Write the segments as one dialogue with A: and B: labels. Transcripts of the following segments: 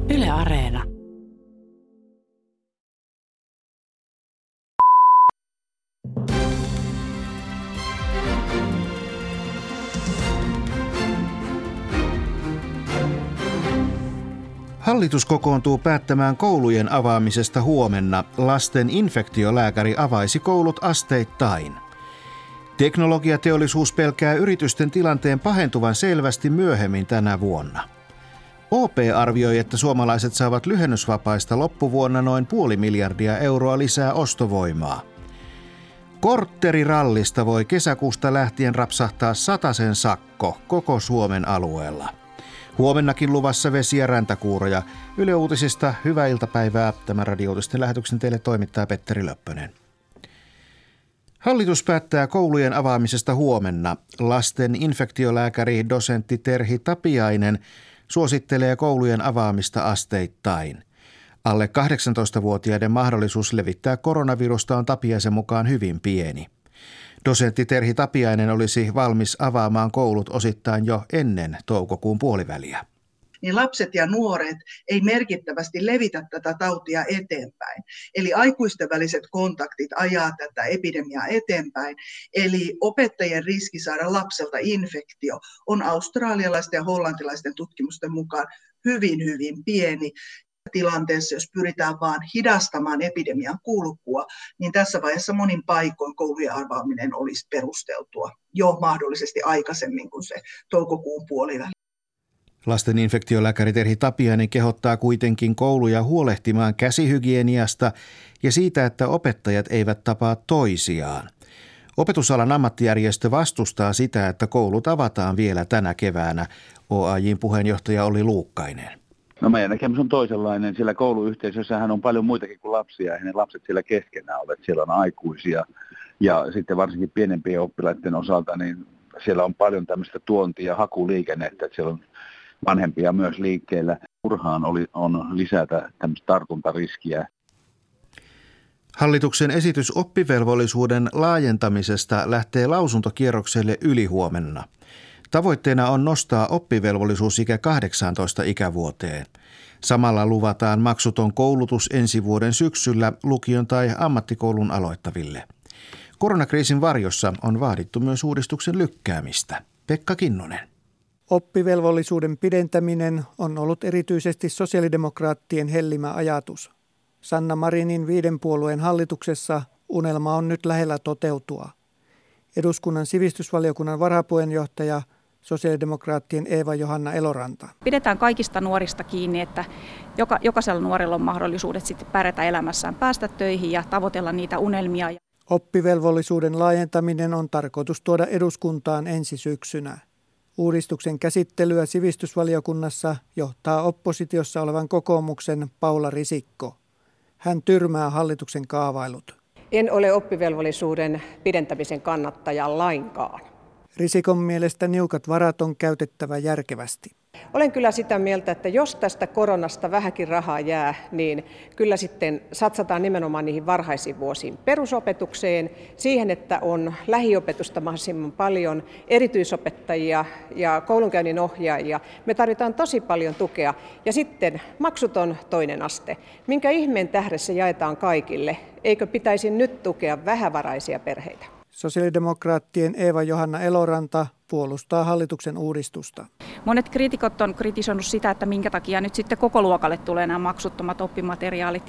A: Yle Areena.
B: Hallitus kokoontuu päättämään koulujen avaamisesta huomenna. Lasten infektiolääkäri avaisi koulut asteittain. Teknologiateollisuus pelkää yritysten tilanteen pahentuvan selvästi myöhemmin tänä vuonna. OP arvioi, että suomalaiset saavat lyhennysvapaista loppuvuonna noin 500 miljardia euroa lisää ostovoimaa. Kortterirallista voi kesäkuusta lähtien rapsahtaa 100 sakko koko Suomen alueella. Huomennakin luvassa vesi- ja räntäkuuroja. Yle Uutisista hyvää iltapäivää. Tämän radio-uutisten lähetyksen teille toimittaa Petteri Löppönen. Hallitus päättää koulujen avaamisesta huomenna. Lasten infektiolääkäri dosentti Terhi Tapiainen suosittelee koulujen avaamista asteittain. Alle 18-vuotiaiden mahdollisuus levittää koronavirusta on Tapiaisen mukaan hyvin pieni. Dosentti Terhi Tapiainen olisi valmis avaamaan koulut osittain jo ennen toukokuun puoliväliä.
C: Niin lapset ja nuoret ei merkittävästi levitä tätä tautia eteenpäin. Eli aikuisten väliset kontaktit ajaa tätä epidemiaa eteenpäin. Eli opettajien riski saada lapselta infektio on australialaisten ja hollantilaisten tutkimusten mukaan hyvin pieni. Tilanteessa, jos pyritään vaan hidastamaan epidemian kulkua, niin tässä vaiheessa monin paikoin koulujen avaaminen olisi perusteltua jo mahdollisesti aikaisemmin kuin se toukokuun puoliväli.
B: Lasten infektiolääkäri Terhi Tapiainen kehottaa kuitenkin kouluja huolehtimaan käsihygieniasta ja siitä, että opettajat eivät tapaa toisiaan. Opetusalan ammattijärjestö vastustaa sitä, että koulut avataan vielä tänä keväänä. OAJ:n puheenjohtaja Olli Luukkainen.
D: No meidän näkemys on toisenlainen. Siellä kouluyhteisössähän on paljon muitakin kuin lapsia. Ja ne lapset siellä keskenään ovat. Siellä on aikuisia. Ja sitten varsinkin pienempien oppilaiden osalta, niin siellä on paljon tämmöistä tuonti- ja hakuliikennettä. Että siellä on vanhempia myös liikkeellä. Turhaan on lisätä tämmöistä tartuntariskiä.
B: Hallituksen esitys oppivelvollisuuden laajentamisesta lähtee lausuntokierrokselle ylihuomenna. Tavoitteena on nostaa oppivelvollisuusikä 18 ikävuoteen. Samalla luvataan maksuton koulutus ensi vuoden syksyllä lukion tai ammattikoulun aloittaville. Koronakriisin varjossa on vaadittu myös uudistuksen lykkäämistä. Pekka Kinnunen.
E: Oppivelvollisuuden pidentäminen on ollut erityisesti sosiaalidemokraattien hellimä ajatus. Sanna Marinin 5 puolueen hallituksessa unelma on nyt lähellä toteutua. Eduskunnan sivistysvaliokunnan varapuheenjohtaja sosiaalidemokraattien Eeva-Johanna Eloranta.
F: Pidetään kaikista nuorista kiinni, että jokaisella nuorella on mahdollisuudet sitten pärjätä elämässään, päästä töihin ja tavoitella niitä unelmia.
E: Oppivelvollisuuden laajentaminen on tarkoitus tuoda eduskuntaan ensi syksynä. Uudistuksen käsittelyä sivistysvaliokunnassa johtaa oppositiossa olevan kokoomuksen Paula Risikko. Hän tyrmää hallituksen kaavailut.
G: En ole oppivelvollisuuden pidentämisen kannattaja lainkaan.
E: Risikon mielestä niukat varat on käytettävä järkevästi.
G: Olen kyllä sitä mieltä, että jos tästä koronasta vähänkin rahaa jää, niin kyllä sitten satsataan nimenomaan niihin varhaisiin vuosiin perusopetukseen, siihen, että on lähiopetusta mahdollisimman paljon, erityisopettajia ja koulunkäynnin ohjaajia. Me tarvitaan tosi paljon tukea ja sitten maksuton toinen aste. Minkä ihmeen tähdessä jaetaan kaikille? Eikö pitäisi nyt tukea vähävaraisia perheitä?
E: Sosiaalidemokraattien Eeva-Johanna Eloranta puolustaa hallituksen uudistusta.
F: Monet kriitikot on kritisoinut sitä, että minkä takia nyt sitten koko luokalle tulee nämä maksuttomat oppimateriaalit.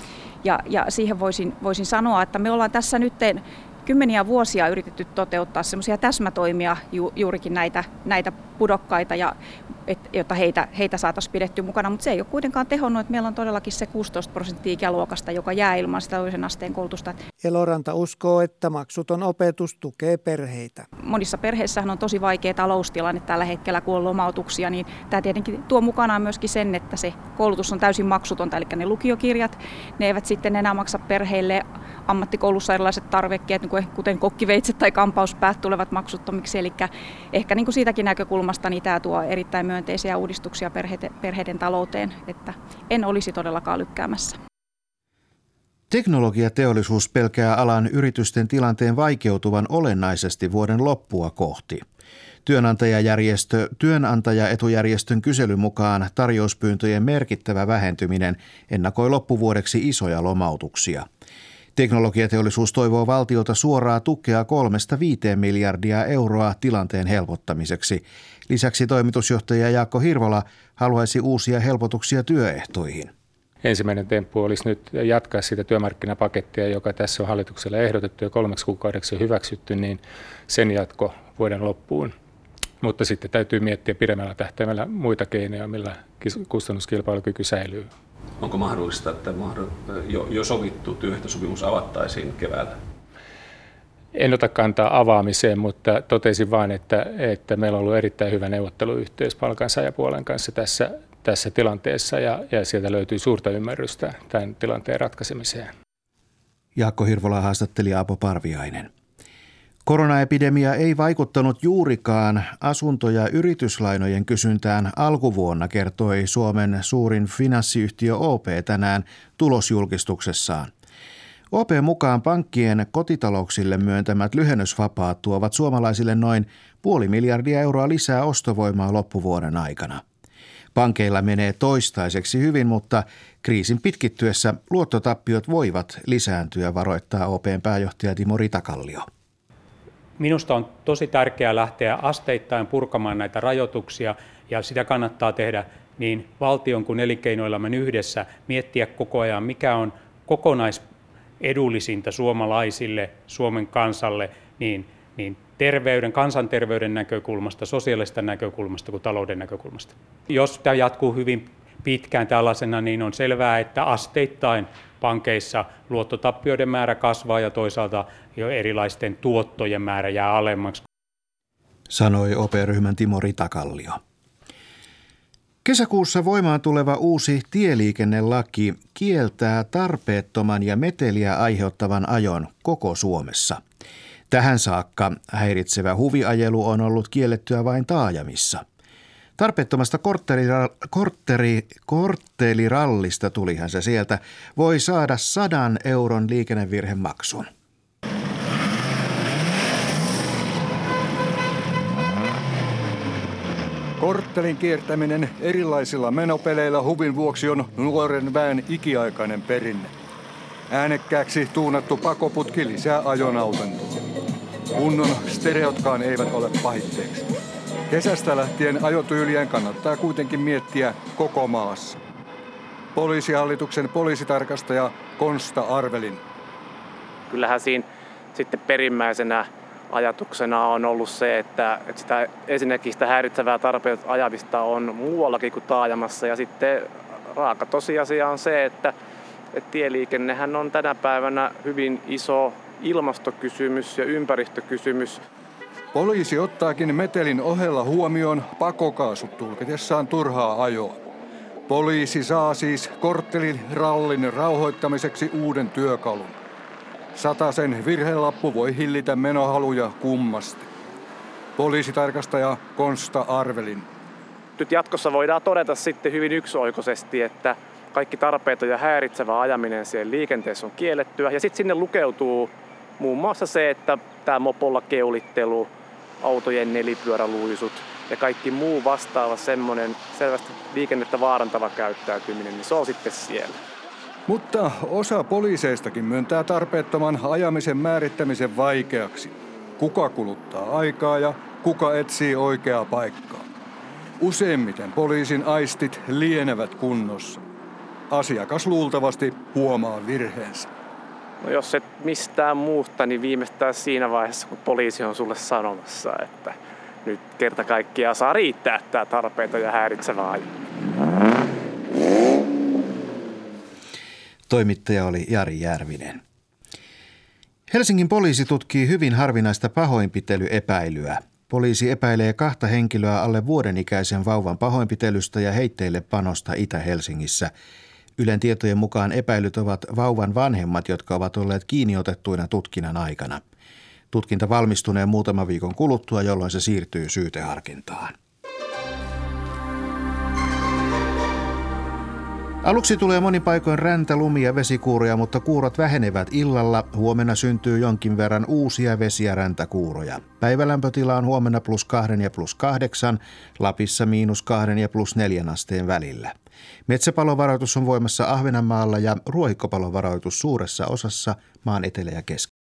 F: Ja siihen voisin sanoa, että me ollaan tässä nyt kymmeniä vuosia yritetty toteuttaa semmoisia täsmätoimia juurikin näitä pudokkaita, jotta heitä saataisiin pidettyä mukana, mutta se ei ole kuitenkaan tehonnut, että meillä on todellakin se 16% ikäluokasta, joka jää ilman sitä toisen asteen koulutusta.
E: Eloranta uskoo, että maksuton opetus tukee perheitä.
F: Monissa perheissähän on tosi vaikea taloustilanne tällä hetkellä, kun on lomautuksia, niin tämä tietenkin tuo mukanaan myöskin sen, että se koulutus on täysin maksutonta, eli ne lukiokirjat, ne eivät sitten enää maksa perheille. Ammattikoulussa erilaiset tarvikkeet, kuten kokkiveitset tai kampauspäät, tulevat maksuttomiksi, eli ehkä niin kuin siitäkin näkökulmasta niin tämä tuo erittäin myönteisiä uudistuksia perheiden talouteen, että en olisi todellakaan lykkäämässä.
B: Teknologiateollisuus pelkää alan yritysten tilanteen vaikeutuvan olennaisesti vuoden loppua kohti. Työnantajaetujärjestön kyselyn mukaan tarjouspyyntöjen merkittävä vähentyminen ennakoi loppuvuodeksi isoja lomautuksia. Teknologiateollisuus toivoo valtiolta suoraa tukea 3-5 miljardia euroa tilanteen helpottamiseksi. Lisäksi toimitusjohtaja Jaakko Hirvola haluaisi uusia helpotuksia työehtoihin.
A: Ensimmäinen temppu olisi nyt jatkaa sitä työmarkkinapakettia, joka tässä on hallitukselle ehdotettu ja 3 kuukaudeksi hyväksytty, niin sen jatko vuoden loppuun. Mutta sitten täytyy miettiä pidemmällä tähtäimellä muita keinoja, millä kustannuskilpailukyky säilyy.
H: Onko mahdollista, että jo sovittu työehtosopimus avattaisiin keväällä?
A: En ota kantaa avaamiseen, mutta totesin vain, että meillä on ollut erittäin hyvä neuvotteluyhteys palkansaajapuolen kanssa tässä tilanteessa ja sieltä löytyy suurta ymmärrystä tämän tilanteen ratkaisemiseen.
B: Jaakko Hirvola haastatteli Aapo Parviainen. Koronaepidemia ei vaikuttanut juurikaan asunto- ja yrityslainojen kysyntään alkuvuonna, kertoi Suomen suurin finanssiyhtiö OP tänään tulosjulkistuksessaan. OP mukaan pankkien kotitalouksille myöntämät lyhennysvapaat tuovat suomalaisille noin 0,5 miljardia euroa lisää ostovoimaa loppuvuoden aikana. Pankeilla menee toistaiseksi hyvin, mutta kriisin pitkittyessä luottotappiot voivat lisääntyä, varoittaa OP:n pääjohtaja Timo Ritakallio.
I: Minusta on tosi tärkeää lähteä asteittain purkamaan näitä rajoituksia ja sitä kannattaa tehdä niin valtion kuin elinkeinoelämän yhdessä, miettiä koko ajan mikä on kokonaisedullisinta suomalaisille, Suomen kansalle, niin kansanterveyden näkökulmasta, sosiaalista näkökulmasta kuin talouden näkökulmasta. Jos tämä jatkuu hyvin pitkään tällaisena, niin on selvää, että asteittain pankeissa luottotappioiden määrä kasvaa ja toisaalta jo erilaisten tuottojen määrä jää alemmaksi.
B: Sanoi OP-ryhmän Timo Ritakallio. Kesäkuussa voimaan tuleva uusi tieliikennelaki kieltää tarpeettoman ja meteliä aiheuttavan ajon koko Suomessa. Tähän saakka häiritsevä huviajelu on ollut kiellettyä vain taajamissa. Tarpeettomasta korttelirallista, tulihan se sieltä, voi saada 100 euron liikennevirhemaksun.
J: Korttelin kiertäminen erilaisilla menopeleillä huvin vuoksi on nuoren väen ikiaikainen perinne. Äänekkääksi tuunattu pakoputki lisää ajonautentoa. Kunnon stereotkaan eivät ole pahitteeksi. Kesästä lähtien ajotyylien kannattaa kuitenkin miettiä koko maassa. Poliisihallituksen poliisitarkastaja Konsta Arvelin.
K: Kyllähän siinä sitten perimmäisenä ajatuksena on ollut se, että sitä ensinnäkin sitä häiritsevää tarpeetonta ajamista on muuallakin kuin taajamassa. Ja sitten raaka tosiasia on se, että tieliikennehän on tänä päivänä hyvin iso ilmastokysymys ja ympäristökysymys.
J: Poliisi ottaakin metelin ohella huomioon pakokaasut tulkitessaan turhaa ajoa. Poliisi saa siis korttelirallin rauhoittamiseksi uuden työkalun. 100 virhelappu voi hillitä menohaluja kummasti. Poliisitarkastaja Konsta Arvelin.
K: Nyt jatkossa voidaan todeta sitten hyvin yksioikoisesti, että kaikki tarpeeton ja häiritsevä ajaminen siellä liikenteessä on kiellettyä. Ja sitten sinne lukeutuu muun muassa se, että tämä mopolla keulittelu, autojen nelipyöräluisut ja kaikki muu vastaava semmoinen selvästi liikennettä vaarantava käyttäytyminen, niin se on sitten siellä.
J: Mutta osa poliiseistakin myöntää tarpeettoman ajamisen määrittämisen vaikeaksi. Kuka kuluttaa aikaa ja kuka etsii oikeaa paikkaa. Useimmiten poliisin aistit lienevät kunnossa. Asiakas luultavasti huomaa virheensä.
K: No jos et mistään muusta, niin viimeistään siinä vaiheessa, kun poliisi on sulle sanomassa, että nyt kerta kaikkiaan saa riittää tämä tarpeeton ja häiritsevä ajo.
B: Toimittaja oli Jari Järvinen. Helsingin poliisi tutkii hyvin harvinaista pahoinpitelyepäilyä. Poliisi epäilee 2 henkilöä alle vuodenikäisen vauvan pahoinpitelystä ja heitteille panosta Itä-Helsingissä. Ylen tietojen mukaan epäilyt ovat vauvan vanhemmat, jotka ovat olleet kiinniotettuina tutkinnan aikana. Tutkinta valmistunee muutaman viikon kuluttua, jolloin se siirtyy syyteharkintaan. Aluksi tulee monin paikoin räntä, lumi ja vesikuuroja, mutta kuurot vähenevät illalla. Huomenna syntyy jonkin verran uusia vesi- ja räntäkuuroja. Päivälämpötila on huomenna +2 ja +8, Lapissa -2 ja +4 asteen välillä. Metsäpalovaroitus on voimassa Ahvenanmaalla ja ruohikkopalovaroitus suuressa osassa maan etelä- ja keski